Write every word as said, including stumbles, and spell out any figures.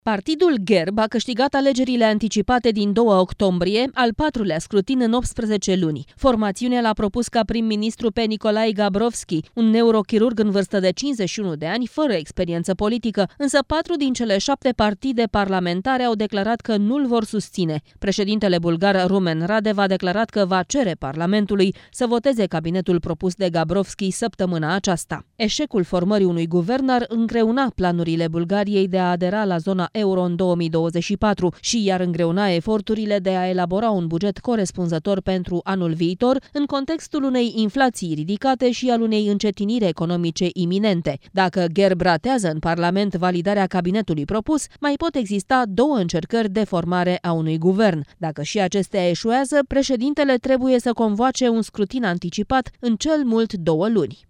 Partidul Gerb a câștigat alegerile anticipate din doi octombrie, al patrulea scrutin în optsprezece luni. Formațiunea l-a propus ca prim-ministru pe Nicolae Gabrovski, un neurochirurg în vârstă de cincizeci și unu de ani, fără experiență politică, însă patru din cele șapte partide parlamentare au declarat că nu-l vor susține. Președintele bulgar Rumen Radev a declarat că va cere Parlamentului să voteze cabinetul propus de Gabrovski săptămâna aceasta. Eșecul formării unui guvern ar îngreuna planurile Bulgariei de a adera la zona euro în două mii douăzeci și patru și iar îngreuna eforturile de a elabora un buget corespunzător pentru anul viitor, în contextul unei inflații ridicate și al unei încetiniri economice iminente. Dacă Gerb ratează în Parlament validarea cabinetului propus, mai pot exista două încercări de formare a unui guvern. Dacă și acestea eșuează, președintele trebuie să convoace un scrutin anticipat în cel mult două luni.